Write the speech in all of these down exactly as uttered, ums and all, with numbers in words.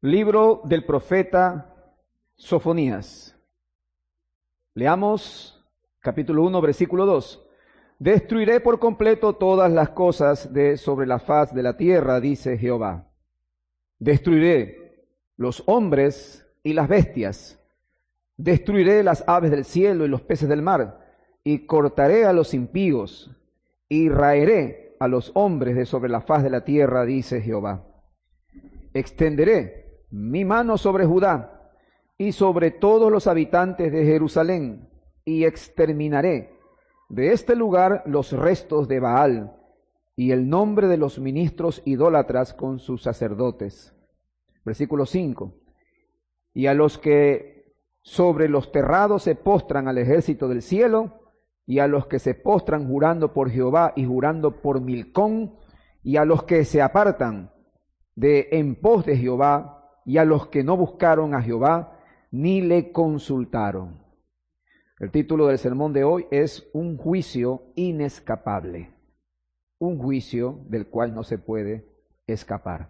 Libro del profeta Sofonías. Leamos capítulo uno, versículo dos. Destruiré por completo todas las cosas de sobre la faz de la tierra, dice Jehová. Destruiré los hombres y las bestias. Destruiré las aves del cielo y los peces del mar, y cortaré a los impíos, y raeré a los hombres de sobre la faz de la tierra, dice Jehová. Extenderé mi mano sobre Judá y sobre todos los habitantes de Jerusalén, y exterminaré de este lugar los restos de Baal y el nombre de los ministros idólatras con sus sacerdotes. Versículo cinco. Y a los que sobre los terrados se postran al ejército del cielo, y a los que se postran jurando por Jehová y jurando por Milcón, y a los que se apartan de en pos de Jehová, y a los que no buscaron a Jehová, ni le consultaron. El título del sermón de hoy es Un juicio inescapable. Un juicio del cual no se puede escapar.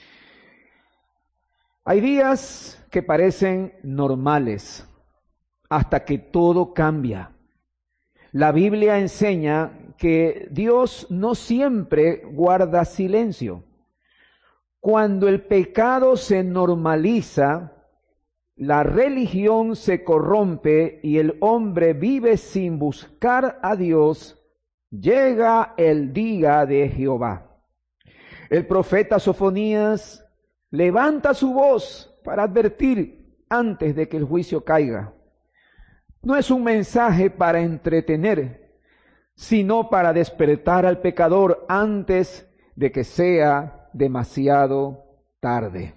Hay días que parecen normales hasta que todo cambia. La Biblia enseña que Dios no siempre guarda silencio. Cuando el pecado se normaliza, la religión se corrompe y el hombre vive sin buscar a Dios, llega el día de Jehová. El profeta Sofonías levanta su voz para advertir antes de que el juicio caiga. No es un mensaje para entretener, sino para despertar al pecador antes de que sea demasiado tarde.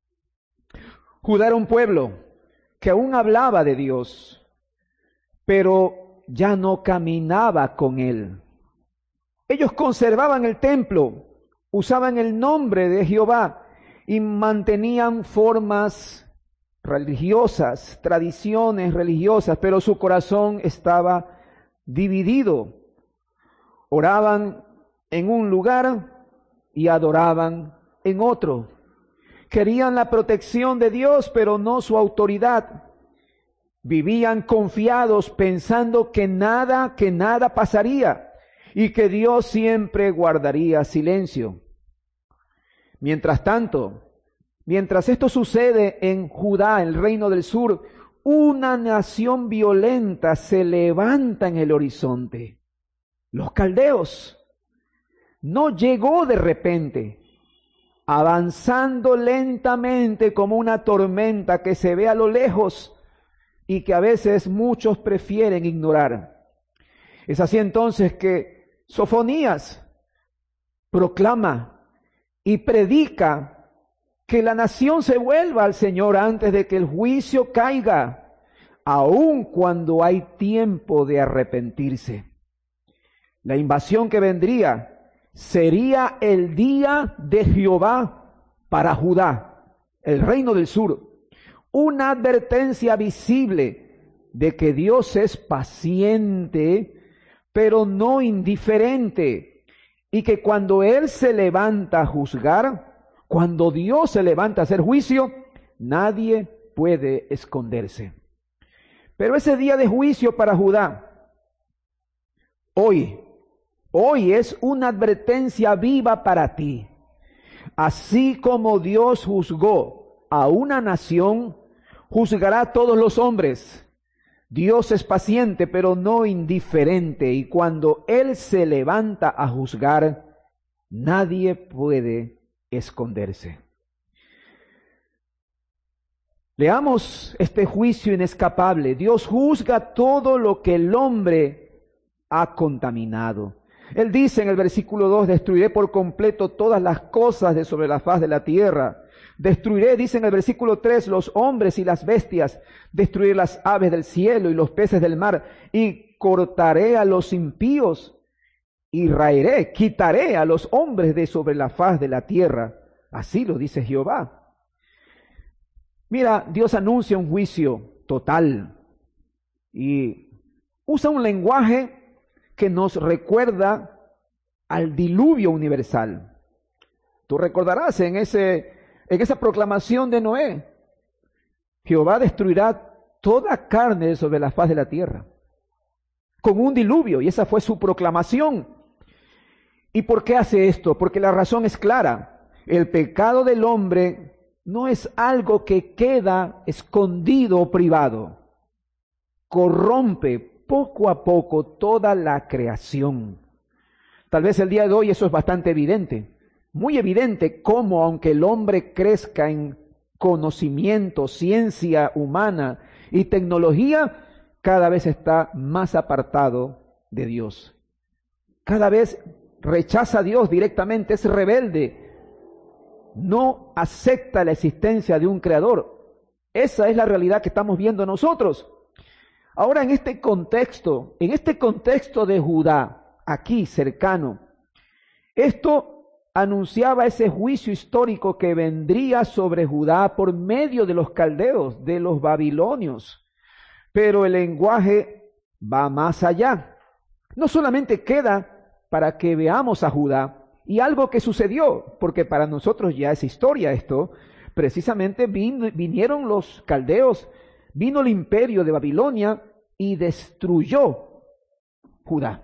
Judá era un pueblo que aún hablaba de Dios, pero ya no caminaba con Él. Ellos conservaban el templo, usaban el nombre de Jehová y mantenían formas religiosas, tradiciones religiosas, pero su corazón estaba dividido. Oraban en un lugar y adoraban en otro. Querían la protección de Dios, pero no su autoridad. Vivían confiados pensando que nada, que nada pasaría y que Dios siempre guardaría silencio. Mientras tanto, mientras esto sucede en Judá, el reino del sur, una nación violenta se levanta en el horizonte. Los caldeos. No llegó de repente, avanzando lentamente como una tormenta que se ve a lo lejos y que a veces muchos prefieren ignorar. Es así entonces que Sofonías proclama y predica que la nación se vuelva al Señor antes de que el juicio caiga, aun cuando hay tiempo de arrepentirse. La invasión que vendría sería el día de Jehová para Judá, el reino del sur. Una advertencia visible de que Dios es paciente, pero no indiferente, y que cuando Él se levanta a juzgar, cuando Dios se levanta a hacer juicio, nadie puede esconderse. Pero ese día de juicio para Judá, hoy, Hoy es una advertencia viva para ti. Así como Dios juzgó a una nación, juzgará a todos los hombres. Dios es paciente, pero no indiferente, y cuando Él se levanta a juzgar, nadie puede esconderse. Leamos este juicio inescapable. Dios juzga todo lo que el hombre ha contaminado. Él dice en el versículo dos, destruiré por completo todas las cosas de sobre la faz de la tierra. Destruiré, dice en el versículo tres, los hombres y las bestias. Destruiré las aves del cielo y los peces del mar. Y cortaré a los impíos y raeré, quitaré a los hombres de sobre la faz de la tierra. Así lo dice Jehová. Mira, Dios anuncia un juicio total y usa un lenguaje que nos recuerda al diluvio universal. Tú recordarás en ese En esa proclamación de Noé, Jehová destruirá toda carne sobre la faz de la tierra, con un diluvio, y esa fue su proclamación. ¿Y por qué hace esto? Porque la razón es clara. El pecado del hombre no es algo que queda escondido o privado. Corrompe poco a poco toda la creación. Tal vez el día de hoy eso es bastante evidente. Muy evidente cómo, aunque el hombre crezca en conocimiento, ciencia humana y tecnología, cada vez está más apartado de Dios. Cada vez rechaza a Dios directamente, es rebelde. No acepta la existencia de un creador. Esa es la realidad que estamos viendo nosotros. Ahora, en este contexto, en este contexto de Judá, aquí cercano, esto anunciaba ese juicio histórico que vendría sobre Judá por medio de los caldeos, de los babilonios. Pero el lenguaje va más allá. No solamente queda para que veamos a Judá y algo que sucedió, porque para nosotros ya es historia esto. Precisamente vin, vinieron los caldeos, vino el imperio de Babilonia y destruyó Judá.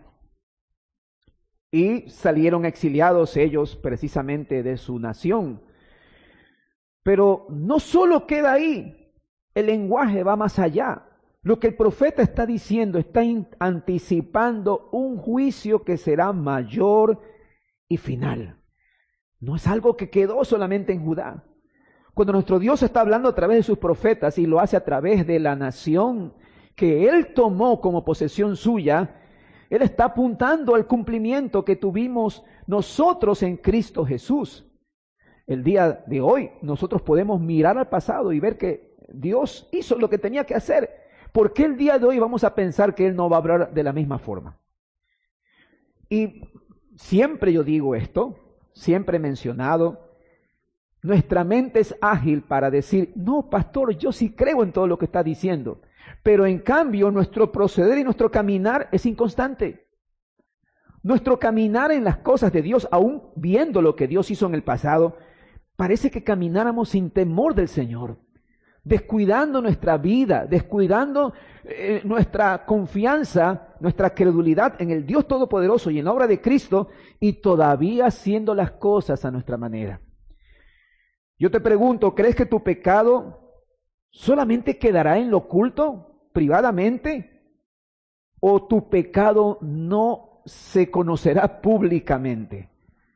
Y salieron exiliados ellos precisamente de su nación. Pero no solo queda ahí, el lenguaje va más allá. Lo que el profeta está diciendo, está anticipando un juicio que será mayor y final. No es algo que quedó solamente en Judá. Cuando nuestro Dios está hablando a través de sus profetas y lo hace a través de la nación que Él tomó como posesión suya, Él está apuntando al cumplimiento que tuvimos nosotros en Cristo Jesús. El día de hoy nosotros podemos mirar al pasado y ver que Dios hizo lo que tenía que hacer. ¿Por qué el día de hoy vamos a pensar que Él no va a hablar de la misma forma? Y siempre yo digo esto, siempre he mencionado, nuestra mente es ágil para decir, no, pastor, yo sí creo en todo lo que está diciendo. Pero en cambio, nuestro proceder y nuestro caminar es inconstante. Nuestro caminar en las cosas de Dios, aún viendo lo que Dios hizo en el pasado, parece que camináramos sin temor del Señor, descuidando nuestra vida, descuidando eh, nuestra confianza, nuestra credulidad en el Dios Todopoderoso y en la obra de Cristo, y todavía haciendo las cosas a nuestra manera. Yo te pregunto, ¿crees que tu pecado solamente quedará en lo oculto, privadamente? ¿O tu pecado no se conocerá públicamente?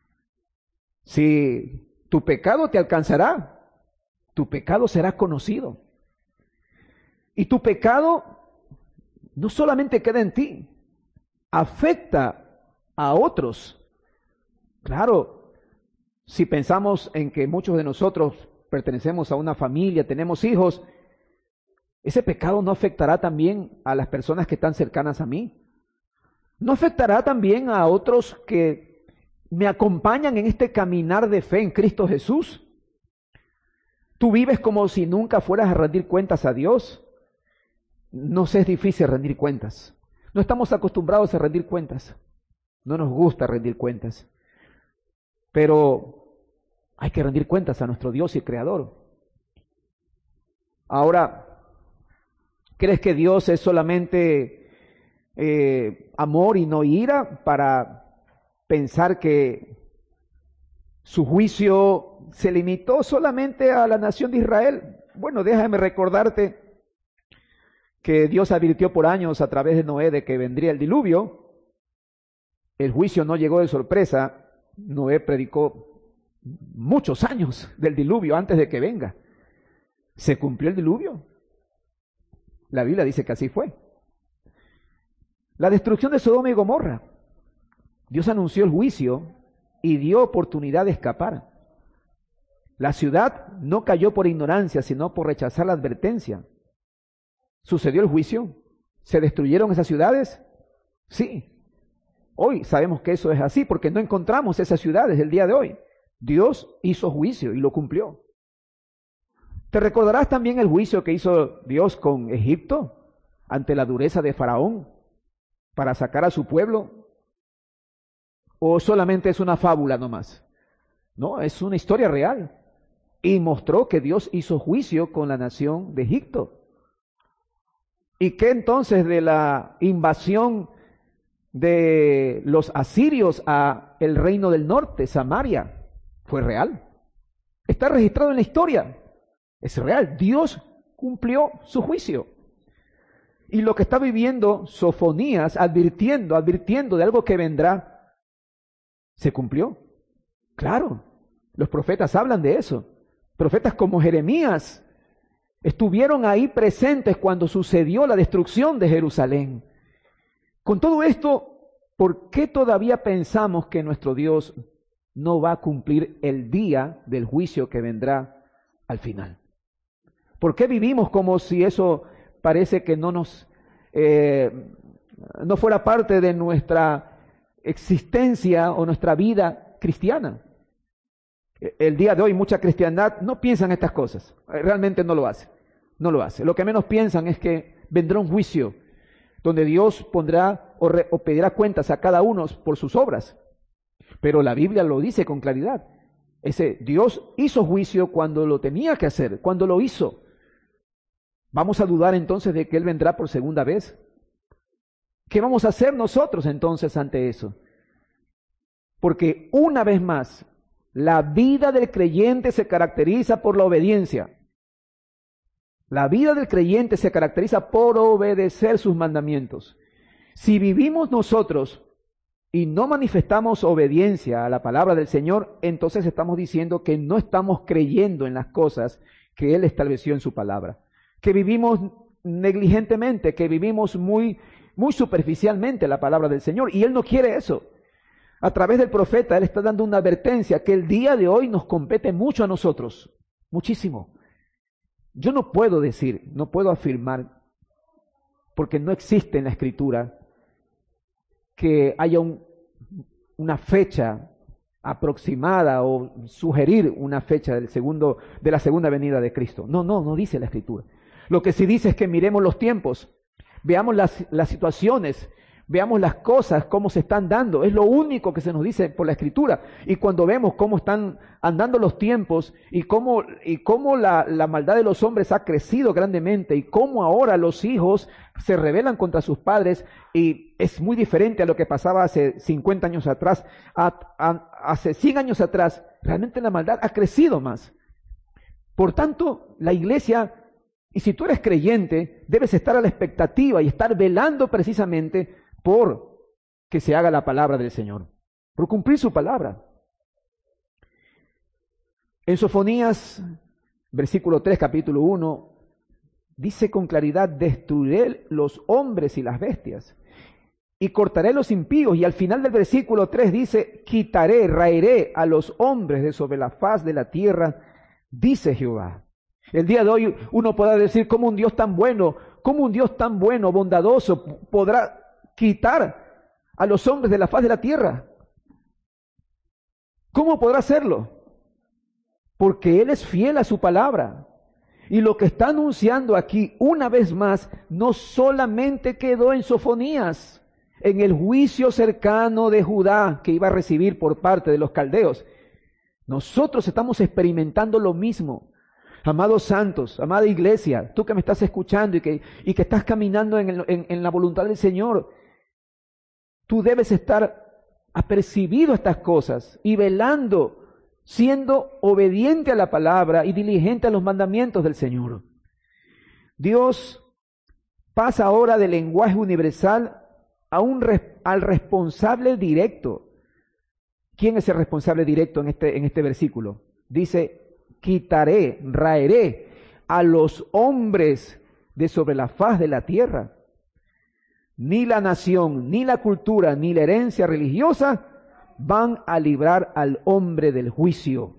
Si tu pecado te alcanzará, tu pecado será conocido. Y tu pecado no solamente queda en ti, afecta a otros. Claro, si pensamos en que muchos de nosotros pertenecemos a una familia, tenemos hijos, ese pecado no afectará también a las personas que están cercanas a mí. No afectará también a otros que me acompañan en este caminar de fe en Cristo Jesús. Tú vives como si nunca fueras a rendir cuentas a Dios. Nos es difícil rendir cuentas. No estamos acostumbrados a rendir cuentas. No nos gusta rendir cuentas. Pero hay que rendir cuentas a nuestro Dios y Creador. Ahora, ¿crees que Dios es solamente eh, amor y no ira para pensar que su juicio se limitó solamente a la nación de Israel? Bueno, déjame recordarte que Dios advirtió por años a través de Noé de que vendría el diluvio. El juicio no llegó de sorpresa. Noé predicó muchos años del diluvio antes de que venga. ¿Se cumplió el diluvio? La Biblia dice que así fue. La destrucción de Sodoma y Gomorra. Dios anunció el juicio y dio oportunidad de escapar. La ciudad no cayó por ignorancia, sino por rechazar la advertencia. ¿Sucedió el juicio? ¿Se destruyeron esas ciudades? Sí. Hoy sabemos que eso es así porque no encontramos esas ciudades el día de hoy. Dios hizo juicio y lo cumplió. ¿Te recordarás también el juicio que hizo Dios con Egipto ante la dureza de Faraón para sacar a su pueblo? ¿O solamente es una fábula nomás? No, es una historia real. y mostró que Dios hizo juicio con la nación de Egipto. ¿Y qué entonces de la invasión de los asirios a el reino del norte, Samaria? Fue real. Está registrado en la historia. Es real. Dios cumplió su juicio. Y lo que está viviendo Sofonías, advirtiendo, advirtiendo de algo que vendrá, se cumplió. Claro, los profetas hablan de eso. Profetas como Jeremías estuvieron ahí presentes cuando sucedió la destrucción de Jerusalén. Con todo esto, ¿por qué todavía pensamos que nuestro Dios no va a cumplir el día del juicio que vendrá al final? ¿Por qué vivimos como si eso parece que no nos eh, no fuera parte de nuestra existencia o nuestra vida cristiana? El día de hoy mucha cristiandad no piensa en estas cosas, realmente no lo hace, no lo hace. Lo que menos piensan es que vendrá un juicio donde Dios pondrá o, re, o pedirá cuentas a cada uno por sus obras. Pero la Biblia lo dice con claridad. Ese Dios hizo juicio cuando lo tenía que hacer, cuando lo hizo. ¿Vamos a dudar entonces de que Él vendrá por segunda vez? ¿Qué vamos a hacer nosotros entonces ante eso? Porque una vez más, la vida del creyente se caracteriza por la obediencia. La vida del creyente se caracteriza por obedecer sus mandamientos. Si vivimos nosotros y no manifestamos obediencia a la palabra del Señor, entonces estamos diciendo que no estamos creyendo en las cosas que Él estableció en su palabra. Que vivimos negligentemente, que vivimos muy, muy superficialmente la palabra del Señor. Y Él no quiere eso. A través del profeta, Él está dando una advertencia que el día de hoy nos compete mucho a nosotros. Muchísimo. Yo no puedo decir, no puedo afirmar, porque no existe en la Escritura que haya un, una fecha aproximada o sugerir una fecha del segundo, de la segunda venida de Cristo. No, no, no dice la Escritura. Lo que sí dice es que miremos los tiempos, veamos las, las situaciones, veamos las cosas, cómo se están dando. Es lo único que se nos dice por la Escritura. Y cuando vemos cómo están andando los tiempos y cómo, y cómo la, la maldad de los hombres ha crecido grandemente y cómo ahora los hijos se rebelan contra sus padres, y es muy diferente a lo que pasaba hace cincuenta años atrás, a, a, hace cien años atrás, realmente la maldad ha crecido más. Por tanto, la iglesia, y si tú eres creyente, debes estar a la expectativa y estar velando precisamente por que se haga la palabra del Señor, por cumplir su palabra. En Sofonías, versículo tres, capítulo uno, dice con claridad: destruiré los hombres y las bestias, y cortaré los impíos. Y al final del versículo tres dice: quitaré, raeré a los hombres de sobre la faz de la tierra, dice Jehová. El día de hoy uno podrá decir: ¿cómo un Dios tan bueno, cómo un Dios tan bueno, bondadoso, podrá quitar a los hombres de la faz de la tierra? ¿Cómo podrá hacerlo? Porque Él es fiel a su palabra. Y lo que está anunciando aquí, una vez más, no solamente quedó en Sofonías, en el juicio cercano de Judá que iba a recibir por parte de los caldeos. Nosotros estamos experimentando lo mismo. Amados santos, amada iglesia, tú que me estás escuchando y que, y que estás caminando en, el, en, en la voluntad del Señor, tú debes estar apercibido a estas cosas y velando, siendo obediente a la palabra y diligente a los mandamientos del Señor. Dios pasa ahora del lenguaje universal a un, al responsable directo. ¿Quién es el responsable directo en este, en este versículo? Dice: quitaré, raeré a los hombres de sobre la faz de la tierra. Ni la nación, ni la cultura, ni la herencia religiosa van a librar al hombre del juicio.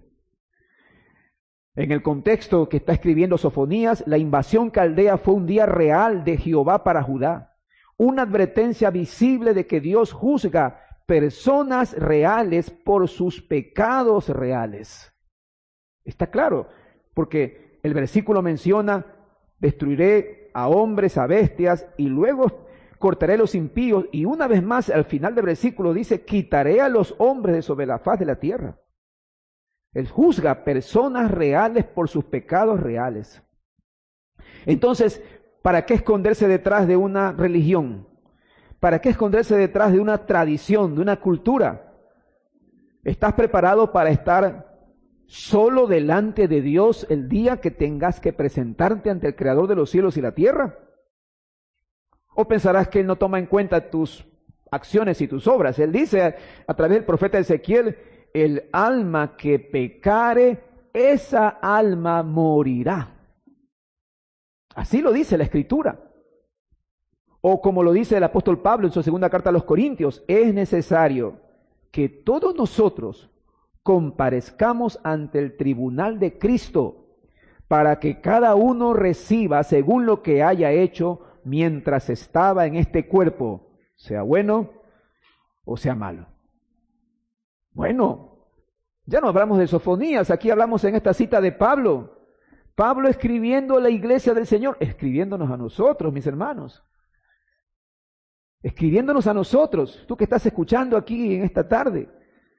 En el contexto que está escribiendo Sofonías, la invasión caldea fue un día real de Jehová para Judá, una advertencia visible de que Dios juzga personas reales por sus pecados reales. Está claro, porque el versículo menciona: destruiré a hombres, a bestias, y luego cortaré los impíos, y una vez más al final del versículo dice: quitaré a los hombres de sobre la faz de la tierra. Él juzga personas reales por sus pecados reales. Entonces, ¿para qué esconderse detrás de una religión? ¿Para qué esconderse detrás de una tradición, de una cultura? ¿Estás preparado para estar solo delante de Dios el día que tengas que presentarte ante el Creador de los cielos y la tierra? ¿O pensarás que Él no toma en cuenta tus acciones y tus obras? Él dice a través del profeta Ezequiel, el alma que pecare, esa alma morirá. Así lo dice la Escritura. O como lo dice el apóstol Pablo en su segunda carta a los Corintios, es necesario que todos nosotros comparezcamos ante el tribunal de Cristo para que cada uno reciba según lo que haya hecho mientras estaba en este cuerpo, sea bueno o sea malo. Bueno, ya no hablamos de sofonías, aquí hablamos en esta cita de Pablo. Pablo escribiendo a la iglesia del Señor, escribiéndonos a nosotros, mis hermanos. Escribiéndonos a nosotros, tú que estás escuchando aquí en esta tarde.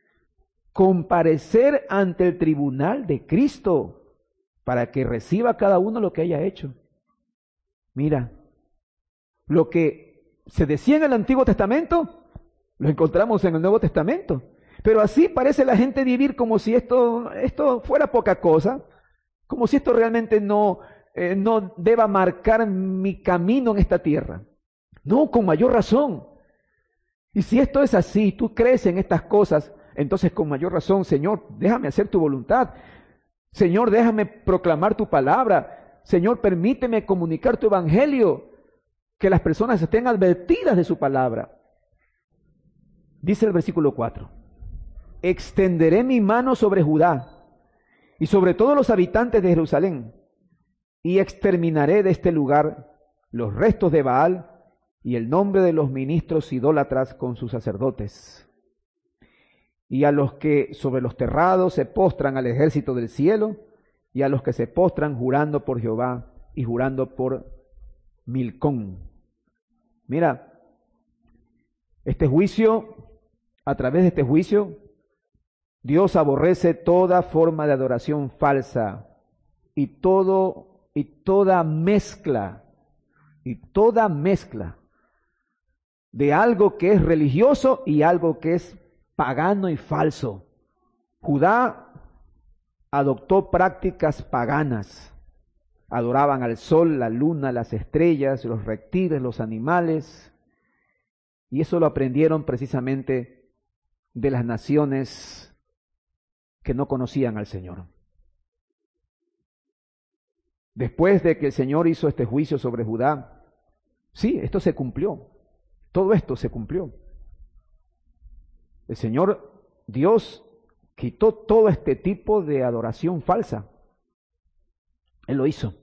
Comparecer ante el tribunal de Cristo para que reciba cada uno lo que haya hecho. Mira, lo que se decía en el Antiguo Testamento, lo encontramos en el Nuevo Testamento. Pero así parece la gente vivir como si esto, esto fuera poca cosa, como si esto realmente no, eh, no deba marcar mi camino en esta tierra. No, con mayor razón. Y si esto es así, tú crees en estas cosas, entonces con mayor razón, Señor, déjame hacer tu voluntad. Señor, déjame proclamar tu palabra. Señor, permíteme comunicar tu evangelio, que las personas estén advertidas de su palabra. Dice el versículo cuatro, extenderé mi mano sobre Judá y sobre todos los habitantes de Jerusalén, y exterminaré de este lugar los restos de Baal y el nombre de los ministros idólatras con sus sacerdotes, y a los que sobre los terrados se postran al ejército del cielo, y a los que se postran jurando por Jehová y jurando por Milcón. Mira, este juicio, a través de este juicio, Dios aborrece toda forma de adoración falsa y todo y toda mezcla y toda mezcla de algo que es religioso y algo que es pagano y falso. Judá adoptó prácticas paganas. Adoraban al sol, la luna, las estrellas, los reptiles, los animales. Y eso lo aprendieron precisamente de las naciones que no conocían al Señor. Después de que el Señor hizo este juicio sobre Judá, sí, esto se cumplió. Todo esto se cumplió. El Señor Dios quitó todo este tipo de adoración falsa. Él lo hizo.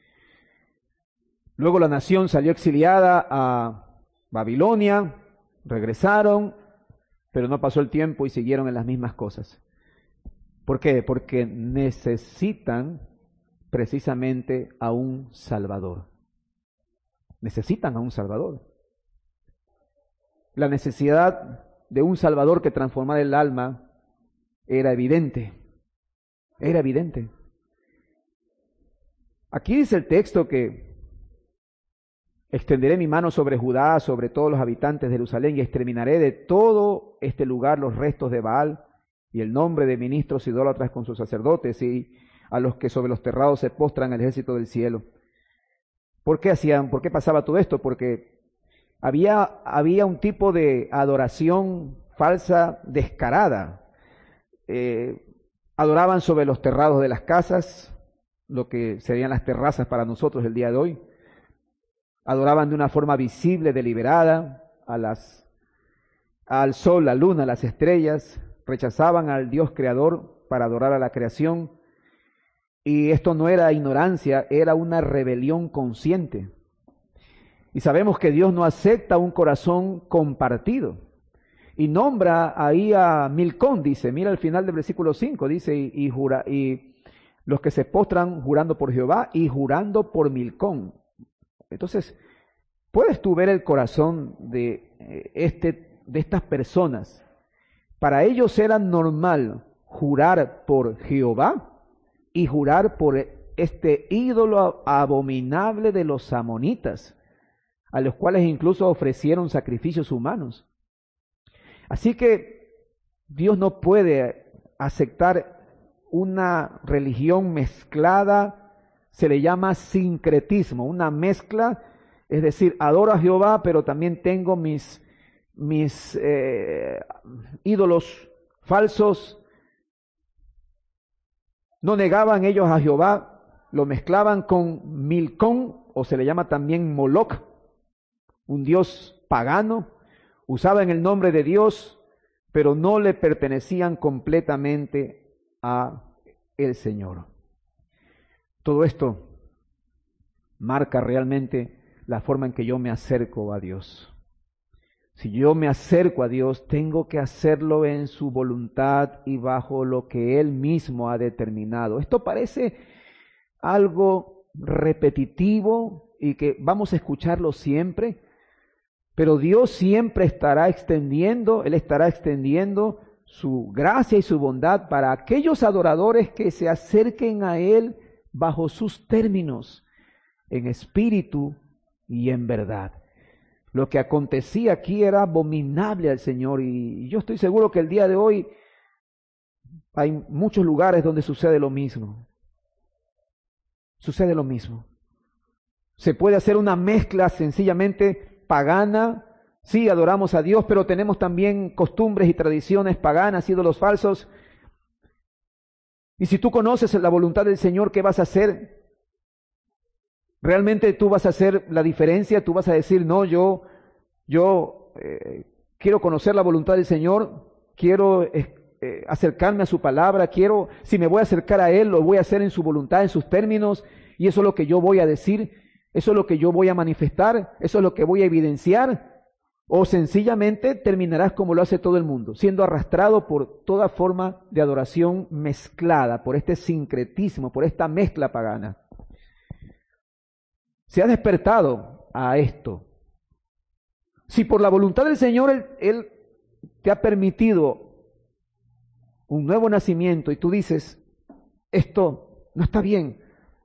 Luego la nación salió exiliada a Babilonia, regresaron, pero no pasó el tiempo y siguieron en las mismas cosas. ¿Por qué? Porque necesitan precisamente a un Salvador. Necesitan a un Salvador. La necesidad de un Salvador que transformara el alma era evidente. Era evidente. Aquí dice el texto que extenderé mi mano sobre Judá, sobre todos los habitantes de Jerusalén, y exterminaré de todo este lugar los restos de Baal y el nombre de ministros idólatras con sus sacerdotes, y a los que sobre los terrados se postran el ejército del cielo. ¿Por qué hacían? ¿Por qué pasaba todo esto? Porque había, había un tipo de adoración falsa descarada. Eh, adoraban sobre los terrados de las casas, lo que serían las terrazas para nosotros el día de hoy. Adoraban de una forma visible, deliberada, a las, al sol, la luna, las estrellas. Rechazaban al Dios creador para adorar a la creación. Y esto no era ignorancia, era una rebelión consciente. Y sabemos que Dios no acepta un corazón compartido. Y nombra ahí a Milcón, dice, mira al final del versículo cinco, dice, y, y, jura, y los que se postran jurando por Jehová y jurando por Milcón. Entonces, ¿puedes tú ver el corazón de, este, de estas personas? Para ellos era normal jurar por Jehová y jurar por este ídolo abominable de los amonitas, a los cuales incluso ofrecieron sacrificios humanos. Así que Dios no puede aceptar una religión mezclada, se le llama sincretismo, una mezcla, es decir, adoro a Jehová, pero también tengo mis, mis eh, ídolos falsos. No negaban ellos a Jehová, lo mezclaban con Milcón, o se le llama también Moloc, un dios pagano. Usaban el nombre de Dios, pero no le pertenecían completamente a el Señor. Todo esto marca realmente la forma en que yo me acerco a Dios. Si yo me acerco a Dios, tengo que hacerlo en su voluntad y bajo lo que Él mismo ha determinado. Esto parece algo repetitivo y que vamos a escucharlo siempre, pero Dios siempre estará extendiendo, Él estará extendiendo su gracia y su bondad para aquellos adoradores que se acerquen a Él bajo sus términos, en espíritu y en verdad. Lo que acontecía aquí era abominable al Señor, y yo estoy seguro que el día de hoy hay muchos lugares donde sucede lo mismo. Sucede lo mismo. Se puede hacer una mezcla sencillamente pagana. Sí, adoramos a Dios, pero tenemos también costumbres y tradiciones paganas, ídolos falsos. Y si tú conoces la voluntad del Señor, ¿qué vas a hacer? ¿Realmente tú vas a hacer la diferencia? ¿Tú vas a decir, no, yo, yo eh, quiero conocer la voluntad del Señor, quiero eh, eh, acercarme a su palabra, quiero, si me voy a acercar a Él, lo voy a hacer en su voluntad, en sus términos, y eso es lo que yo voy a decir, eso es lo que yo voy a manifestar, eso es lo que voy a evidenciar? O sencillamente terminarás como lo hace todo el mundo, siendo arrastrado por toda forma de adoración mezclada, por este sincretismo, por esta mezcla pagana. Se ha despertado a esto. Si por la voluntad del Señor Él, Él te ha permitido un nuevo nacimiento y tú dices, esto no está bien,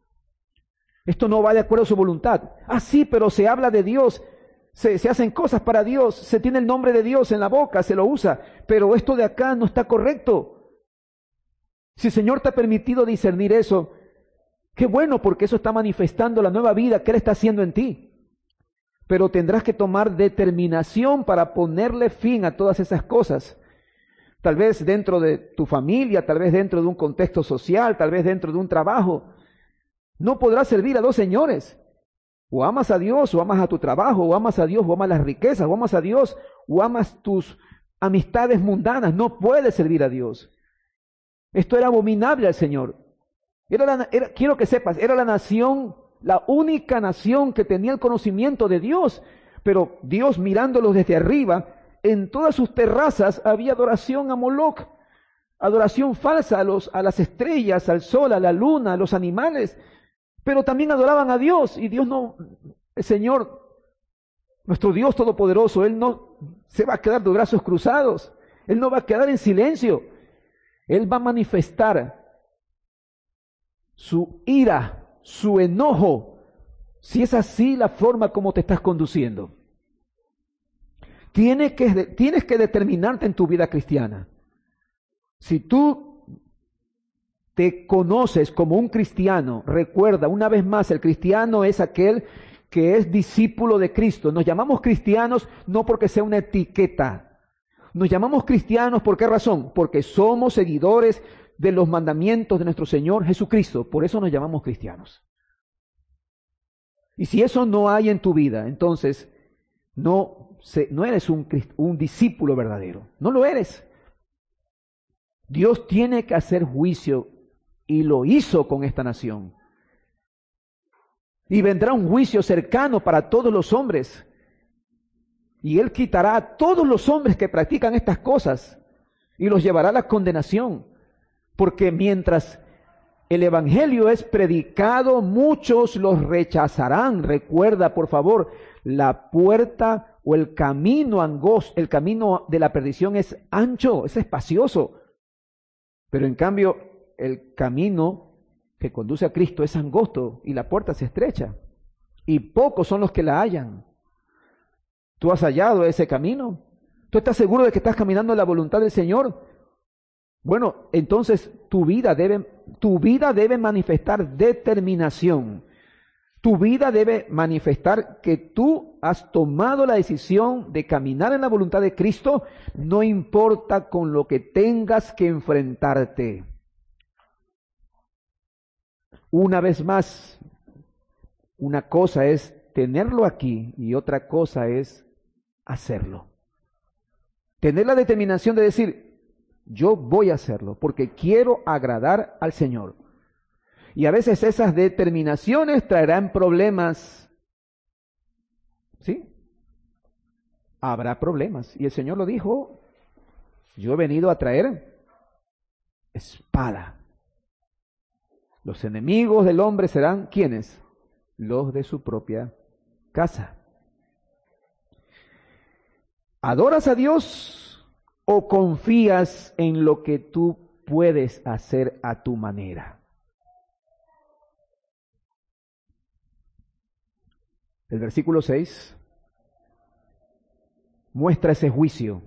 esto no va de acuerdo a su voluntad. Ah, sí, pero se habla de Dios, se, se hacen cosas para Dios, se tiene el nombre de Dios en la boca, se lo usa, pero esto de acá no está correcto. Si el Señor te ha permitido discernir eso, qué bueno, porque eso está manifestando la nueva vida que Él está haciendo en ti. Pero tendrás que tomar determinación para ponerle fin a todas esas cosas. Tal vez dentro de tu familia, tal vez dentro de un contexto social, tal vez dentro de un trabajo. No podrás servir a dos señores. O amas a Dios, o amas a tu trabajo, o amas a Dios, o amas las riquezas, o amas a Dios, o amas tus amistades mundanas. No puedes servir a Dios. Esto era abominable al Señor. Era la, era, quiero que sepas, era la nación, la única nación que tenía el conocimiento de Dios, pero Dios mirándolos desde arriba, en todas sus terrazas había adoración a Moloc, adoración falsa a, los, a las estrellas, al sol, a la luna, a los animales, pero también adoraban a Dios, y Dios no, el Señor, nuestro Dios todopoderoso, Él no se va a quedar de brazos cruzados, Él no va a quedar en silencio, Él va a manifestar su ira, su enojo, si es así la forma como te estás conduciendo. Tienes que, tienes que determinarte en tu vida cristiana. Si tú te conoces como un cristiano, recuerda una vez más, el cristiano es aquel que es discípulo de Cristo. Nos llamamos cristianos no porque sea una etiqueta. Nos llamamos cristianos, ¿por qué razón? Porque somos seguidores de los mandamientos de nuestro Señor Jesucristo. Por eso nos llamamos cristianos. Y si eso no hay en tu vida, entonces no, se, no eres un, un discípulo verdadero. No lo eres. Dios tiene que hacer juicio y lo hizo con esta nación. Y vendrá un juicio cercano para todos los hombres. Y Él quitará a todos los hombres que practican estas cosas y los llevará a la condenación. Porque mientras el evangelio es predicado, muchos los rechazarán. Recuerda, por favor, la puerta o el camino angosto, el camino de la perdición es ancho, es espacioso. Pero en cambio, el camino que conduce a Cristo es angosto y la puerta se estrecha. Y pocos son los que la hallan. ¿Tú has hallado ese camino? ¿Tú estás seguro de que estás caminando en la voluntad del Señor? Bueno, entonces tu vida debe, tu vida debe manifestar determinación. Tu vida debe manifestar que tú has tomado la decisión de caminar en la voluntad de Cristo, no importa con lo que tengas que enfrentarte. Una vez más, una cosa es tenerlo aquí y otra cosa es hacerlo. Tener la determinación de decir, yo voy a hacerlo porque quiero agradar al Señor. Y a veces esas determinaciones traerán problemas. ¿Sí? Habrá problemas. Y el Señor lo dijo, yo he venido a traer espada. Los enemigos del hombre serán, ¿quiénes? Los de su propia casa. ¿Adoras a Dios o confías en lo que tú puedes hacer a tu manera? El versículo seis muestra ese juicio.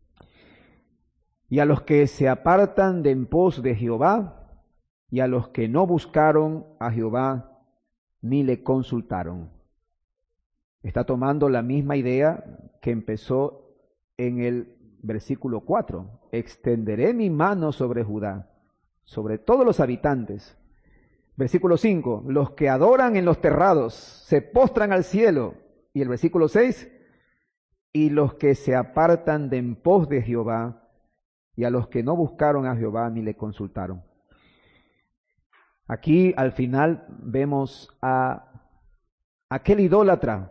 Y a los que se apartan de en pos de Jehová, y a los que no buscaron a Jehová, ni le consultaron. Está tomando la misma idea que empezó en el versículo cuatro. Extenderé mi mano sobre Judá, sobre todos los habitantes. Versículo cinco, los que adoran en los terrados se postran al cielo. Y el versículo seis, y los que se apartan de en pos de Jehová, y a los que no buscaron a Jehová ni le consultaron. Aquí al final vemos a aquel idólatra,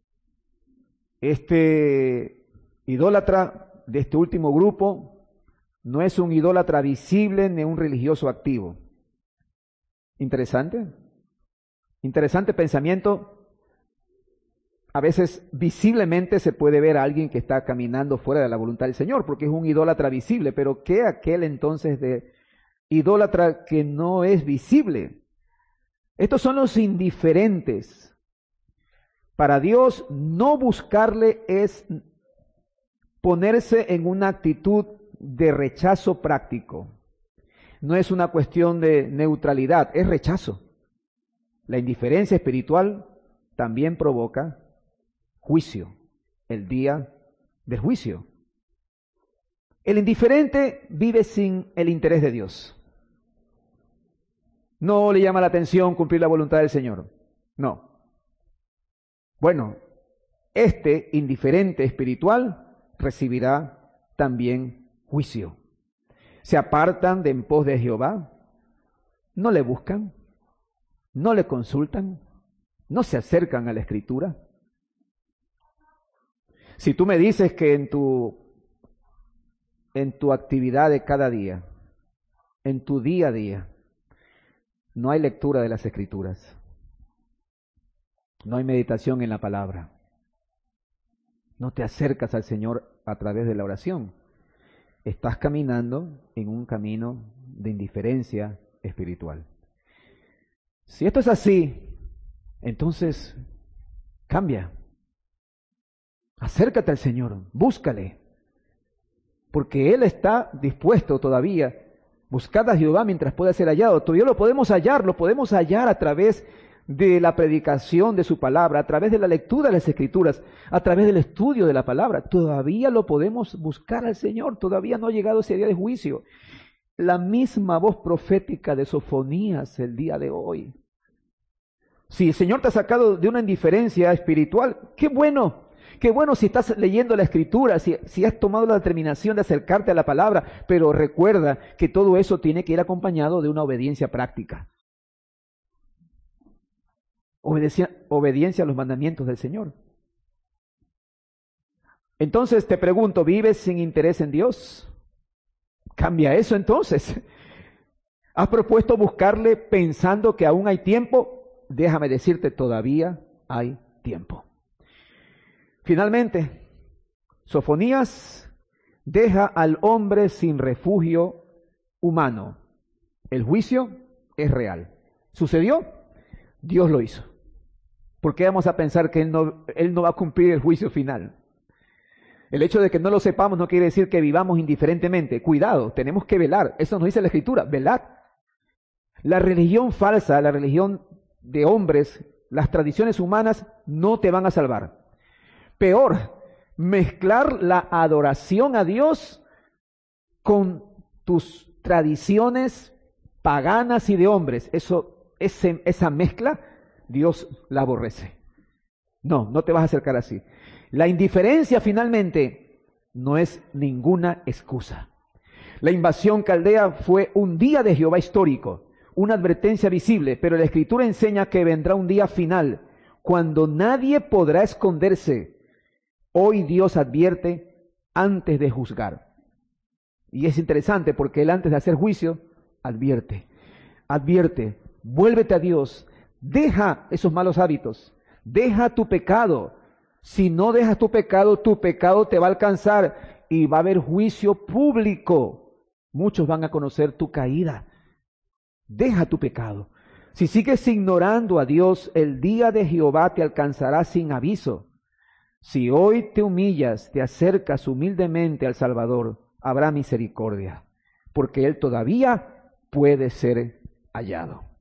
este idólatra de este último grupo no es un idólatra visible ni un religioso activo. Interesante, interesante pensamiento. A veces visiblemente se puede ver a alguien que está caminando fuera de la voluntad del Señor, porque es un idólatra visible, pero ¿qué aquel entonces de idólatra que no es visible? Estos son los indiferentes. Para Dios, no buscarle es ponerse en una actitud de rechazo práctico. No es una cuestión de neutralidad, es rechazo. La indiferencia espiritual también provoca juicio, el día del juicio. El indiferente vive sin el interés de Dios. No le llama la atención cumplir la voluntad del Señor. No. Bueno, este indiferente espiritual recibirá también juicio. Se apartan de en pos de Jehová, no le buscan, no le consultan, no se acercan a la Escritura. Si tú me dices que en tu, en tu actividad de cada día, en tu día a día, no hay lectura de las Escrituras, no hay meditación en la palabra, no te acercas al Señor a través de la oración, estás caminando en un camino de indiferencia espiritual. Si esto es así, entonces cambia. Acércate al Señor, búscale, porque Él está dispuesto todavía. Buscad a Jehová mientras pueda ser hallado. Todavía lo podemos hallar, lo podemos hallar a través de la predicación de su palabra, a través de la lectura de las Escrituras, a través del estudio de la palabra. Todavía lo podemos buscar al Señor, todavía no ha llegado ese día de juicio. La misma voz profética de Sofonías el día de hoy. Si el Señor te ha sacado de una indiferencia espiritual, qué bueno. Qué bueno si estás leyendo la Escritura, si, si has tomado la determinación de acercarte a la palabra, pero recuerda que todo eso tiene que ir acompañado de una obediencia práctica. Obedencia, obediencia a los mandamientos del Señor. Entonces te pregunto, ¿vives sin interés en Dios? Cambia eso entonces. ¿Has propuesto buscarle pensando que aún hay tiempo? Déjame decirte, todavía hay tiempo. Finalmente, Sofonías deja al hombre sin refugio humano. El juicio es real. ¿Sucedió? Dios lo hizo. ¿Por qué vamos a pensar que Él no, Él no va a cumplir el juicio final? El hecho de que no lo sepamos no quiere decir que vivamos indiferentemente. Cuidado, tenemos que velar. Eso nos dice la Escritura, velad. La religión falsa, la religión de hombres, las tradiciones humanas no te van a salvar. Peor, mezclar la adoración a Dios con tus tradiciones paganas y de hombres. Eso, ese, esa mezcla, Dios la aborrece. No, no te vas a acercar así. La indiferencia finalmente no es ninguna excusa. La invasión caldea fue un día de Jehová histórico, una advertencia visible, pero la Escritura enseña que vendrá un día final, cuando nadie podrá esconderse. Hoy Dios advierte antes de juzgar. Y es interesante porque Él antes de hacer juicio, advierte, advierte, vuélvete a Dios, deja esos malos hábitos, deja tu pecado. Si no dejas tu pecado, tu pecado te va a alcanzar y va a haber juicio público. Muchos van a conocer tu caída. Deja tu pecado. Si sigues ignorando a Dios, el día de Jehová te alcanzará sin aviso. Si hoy te humillas, te acercas humildemente al Salvador, habrá misericordia, porque Él todavía puede ser hallado.